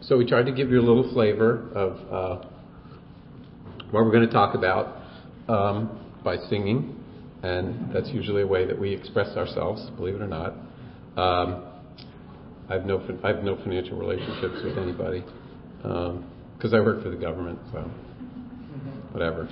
So we tried to give you a little flavor of what we're going to talk about by singing, and that's usually a way that we express ourselves, believe it or not. I have no financial relationships with anybody because I work for the government, so whatever.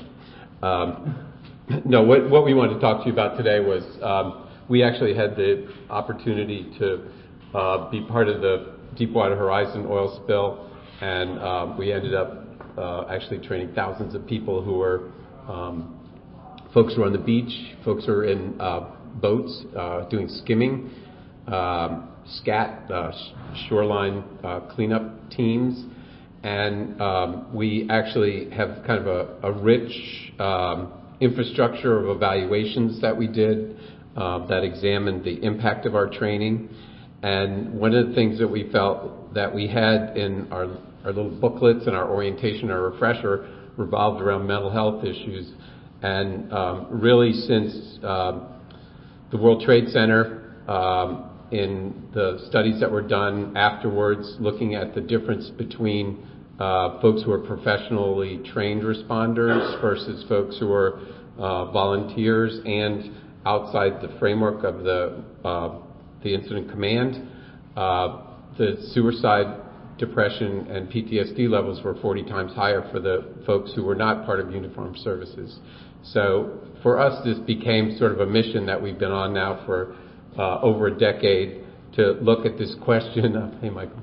No, what we wanted to talk to you about today was we actually had the opportunity to be part of the Deepwater Horizon oil spill, and we ended up actually training thousands of people who were folks who were on the beach, folks who were in boats doing skimming, SCAT, shoreline cleanup teams, and we actually have kind of a rich infrastructure of evaluations that we did that examined the impact of our training. And one of the things that we felt that we had in our little booklets and our orientation, our refresher, revolved around mental health issues. And really since the World Trade Center, in the studies that were done afterwards, looking at the difference between folks who are professionally trained responders versus folks who are volunteers and outside the framework of the incident command, the suicide, depression, and PTSD levels were 40 times higher for the folks who were not part of uniformed services. So for us, this became sort of a mission that we've been on now for over a decade to look at this question of, hey Michael,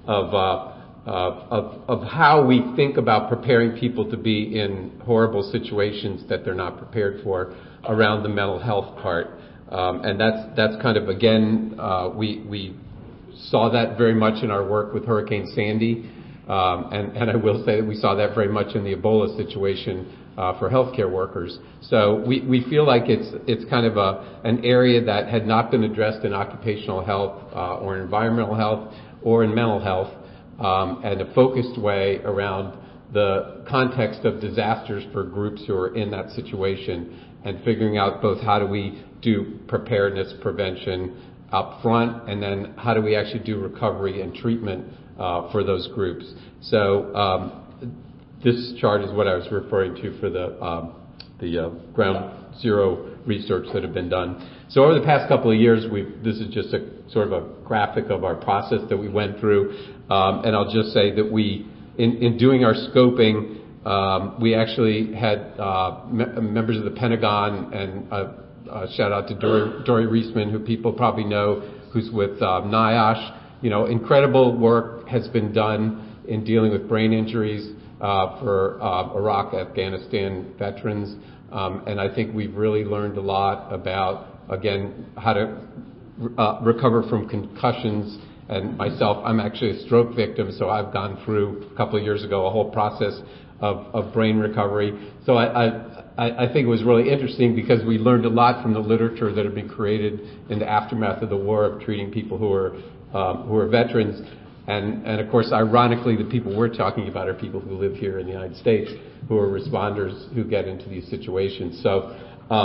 of how we think about preparing people to be in horrible situations that they're not prepared for around the mental health part. And that's kind of, again, we saw that very much in our work with Hurricane Sandy. And I will say that we saw that very much in the Ebola situation for healthcare workers. So we feel like it's kind of an area that had not been addressed in occupational health or environmental health or in mental health, and a focused way around the context of disasters for groups who are in that situation, and figuring out both how do we do preparedness prevention up front, and then how do we actually do recovery and treatment for those groups. So this chart is what I was referring to for the ground zero research that had been done. So over the past couple of years, this is just a sort of a graphic of our process that we went through, and I'll just say that we, in doing our scoping, we actually had members of the Pentagon, and shout out to Dory Reisman, who people probably know, who's with NIOSH. You know, incredible work has been done in dealing with brain injuries for Iraq, Afghanistan veterans, and I think we've really learned a lot about, again, how to recover from concussions. And myself, I'm actually a stroke victim, so I've gone through a couple of years ago a whole process of brain recovery. So I think it was really interesting because we learned a lot from the literature that had been created in the aftermath of the war of treating people who are veterans. And of course, ironically, the people we're talking about are people who live here in the United States who are responders who get into these situations. So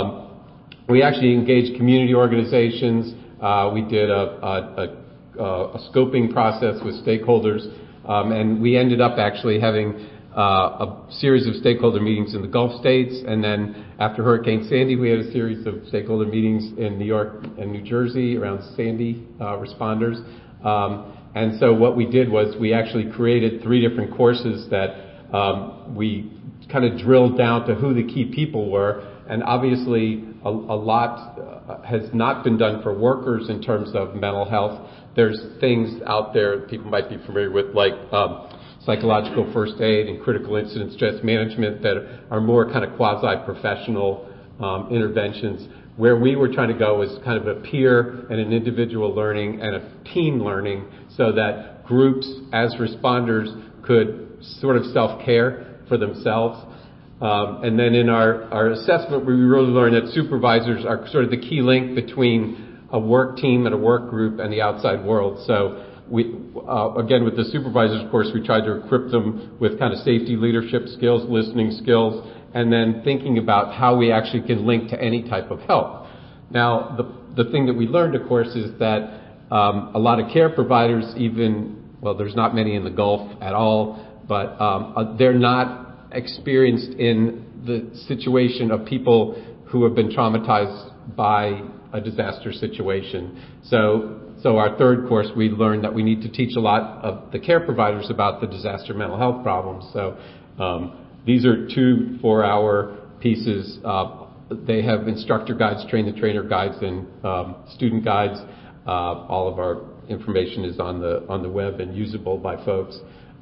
we actually engaged community organizations. We did a scoping process with stakeholders, and we ended up actually having a series of stakeholder meetings in the Gulf states, and then after Hurricane Sandy, we had a series of stakeholder meetings in New York and New Jersey around Sandy responders. And so what we did was we actually created 3 different courses that we kind of drilled down to who the key people were, and obviously a lot has not been done for workers in terms of mental health. There's things out there people might be familiar with, like psychological first aid and critical incident stress management, that are more kind of quasi-professional interventions. Where we were trying to go was kind of a peer and an individual learning and a team learning, so that groups as responders could sort of self-care for themselves. And then in our assessment, we really learned that supervisors are sort of the key link between a work team and a work group and the outside world. So we, again, with the supervisors course, we tried to equip them with kind of safety leadership skills, listening skills, and then thinking about how we actually can link to any type of help. Now, the thing that we learned, of course, is that a lot of care providers even well, there's not many in the Gulf at all, but they're not experienced in the situation of people who have been traumatized by a disaster situation. So our third course, we learned that we need to teach a lot of the care providers about the disaster mental health problems. So these are 2 4-hour pieces. They have instructor guides, train the trainer guides, and student guides. All of our information is on the web and usable by folks.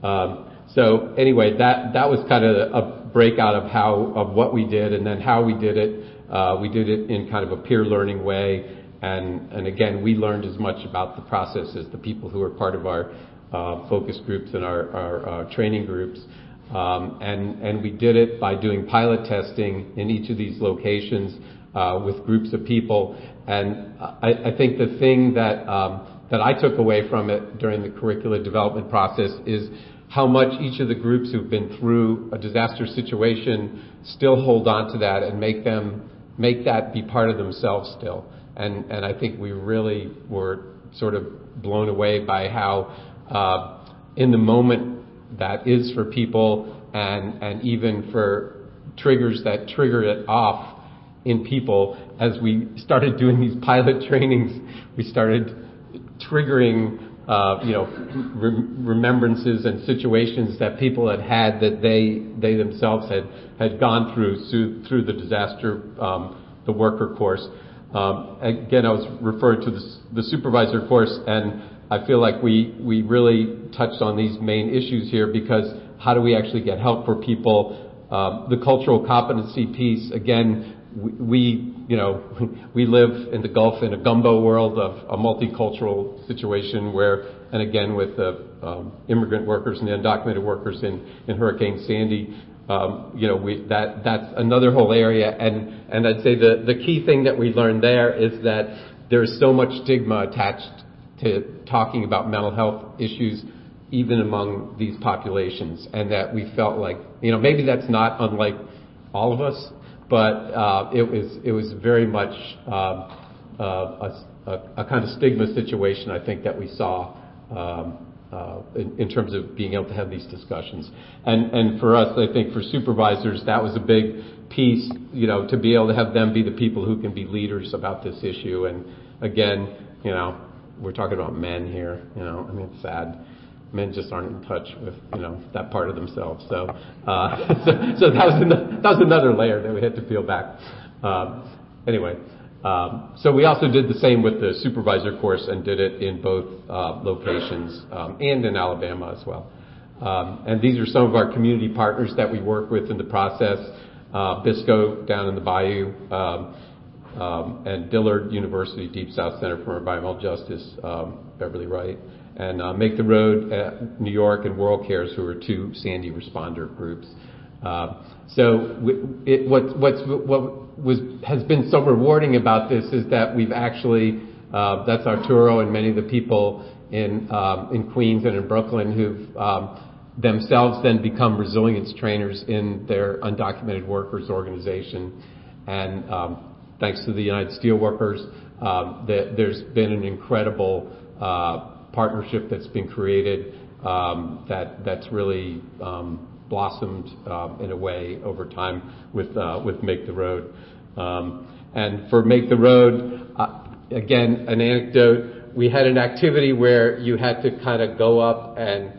So anyway, that was kind of a breakout of what we did, and then how we did it. We did it in kind of a peer learning way, and again, we learned as much about the process as the people who are part of our focus groups and our training groups. And we did it by doing pilot testing in each of these locations with groups of people. And I think the thing that I took away from it during the curricular development process is how much each of the groups who've been through a disaster situation still hold on to that and make that be part of themselves still. And I think we really were sort of blown away by how in the moment that is for people, and even for triggers that trigger it off in people. As we started doing these pilot trainings, we started triggering remembrances and situations that people had that they themselves had gone through the disaster, the worker course. Again, I was referring to the supervisor course, and I feel like we really touched on these main issues here, because how do we actually get help for people? The cultural competency piece, again, we live in the Gulf in a gumbo world of a multicultural situation where, and again with the immigrant workers and the undocumented workers in Hurricane Sandy, that's another whole area. And I'd say the key thing that we learned there is that there's so much stigma attached to talking about mental health issues, even among these populations, and that we felt like, maybe that's not unlike all of us, but it was very much a kind of stigma situation, I think, that we saw in terms of being able to have these discussions. And for us, I think for supervisors, that was a big piece, to be able to have them be the people who can be leaders about this issue. And again, we're talking about men here, it's sad. Men just aren't in touch with, that part of themselves. So that was another layer that we had to peel back. Anyway, so we also did the same with the supervisor course and did it in both locations and in Alabama as well. And these are some of our community partners that we work with in the process. BISCO down in the Bayou, and Dillard University Deep South Center for Environmental Justice, Beverly Wright, and Make the Road at New York, and World Cares, who are 2 Sandy responder groups. What has been so rewarding about this is that we've actually, that's Arturo and many of the people in Queens and in Brooklyn who've themselves then become resilience trainers in their undocumented workers organization. And thanks to the United Steelworkers, there's been an incredible partnership that's been created that's really blossomed in a way over time with Make the Road. And for Make the Road, again, an anecdote, we had an activity where you had to kind of go up and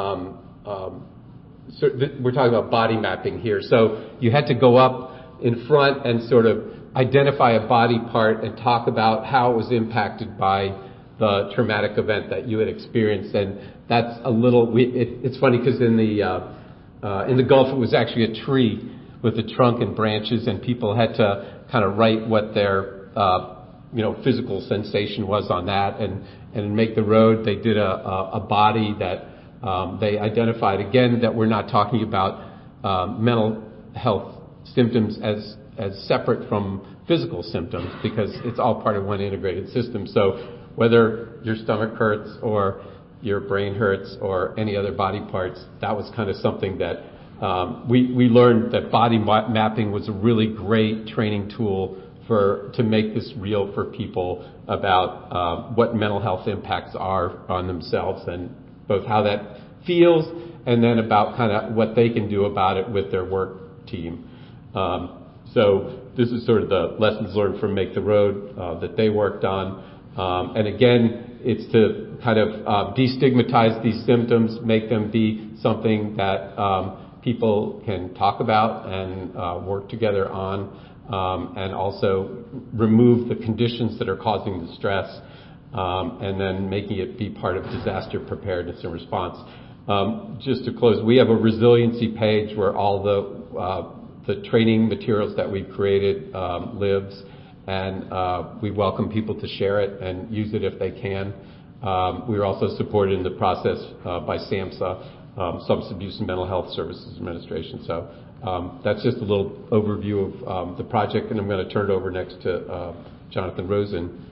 we're talking about body mapping here. So you had to go up in front and sort of identify a body part and talk about how it was impacted by the traumatic event that you had experienced. And that's a little, it's funny because in the Gulf it was actually a tree with a trunk and branches, and people had to kind of write what their physical sensation was on that. And in Make the Road, they did a body that they identified, again, that we're not talking about mental health symptoms as separate from physical symptoms, because it's all part of one integrated system. So whether your stomach hurts or your brain hurts or any other body parts, that was kind of something that we learned, that body mapping was a really great training tool to make this real for people about what mental health impacts are on themselves and both how that feels and then about kind of what they can do about it with their work team. So this is sort of the lessons learned from Make the Road that they worked on. And again, it's to kind of destigmatize these symptoms, make them be something that people can talk about and work together on, and also remove the conditions that are causing the stress, and then making it be part of disaster preparedness and response. Just to close, we have a resiliency page where all the training materials that we've created lives, and we welcome people to share it and use it if they can. We're also supported in the process by SAMHSA, Substance Abuse and Mental Health Services Administration. So that's just a little overview of the project, and I'm going to turn it over next to Jonathan Rosen.